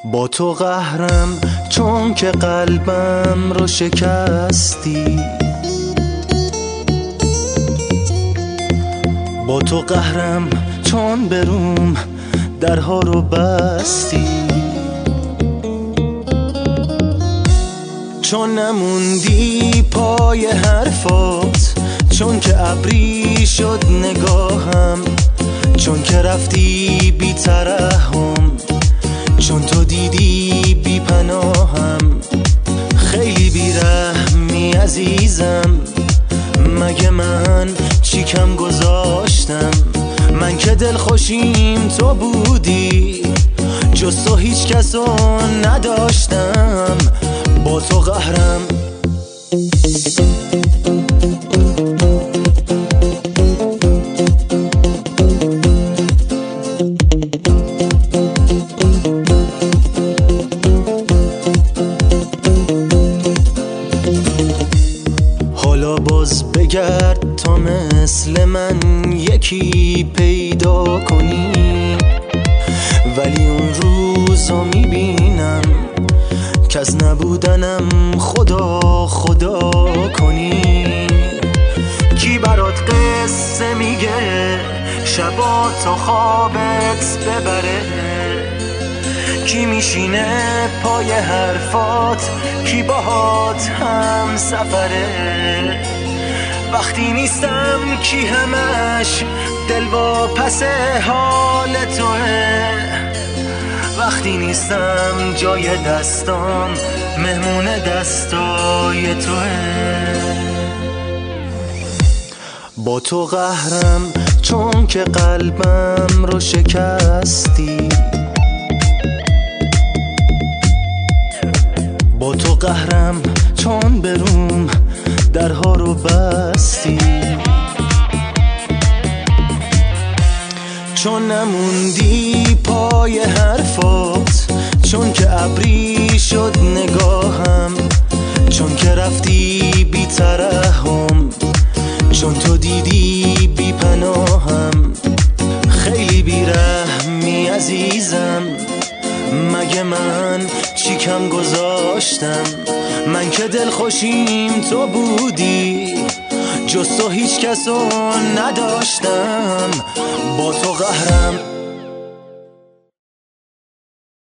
با تو قهرم چون که قلبم رو شکستی، با تو قهرم چون بروم درها رو بستی، چون نموندی پای حرفات، چون که ابری شد نگاهم، چون که رفتی بی ترحم، چون تو دیدی بی پناهم. خیلی بی رحمی عزیزم، مگه من چی کم گذاشتم؟ من که دلخوشیم تو بودی، جز تو هیچ کسو نداشتم. با تو قهرم حالا باز بگرد تا مثل من یکی پیدا کنی، ولی اون روزا میبینم که از نبودنم خدا خدا کنی. کی برات قصه میگه شبا تا خوابت ببره؟ کی میشینه پای حرفات؟ کی باهات هم سفره؟ وقتی نیستم کی همش دل با پس حال توه؟ وقتی نیستم جای دستام مهمون دستای توه. با تو قهرم چون که قلبم رو شکستی، با تو قهرم چون بروم درها رو بستی، چون نموندی پای حرفات، چون که ابری شد نگاهم، چون که رفتی بی ترحم، چون تو دیدی بی پناهم. خیلی بی رحمی عزیزم، مگه من چی کم گذاشتم؟ من که دلخوشیم تو بودی، جز تو هیچ کسو نداشتم. با تو قهرم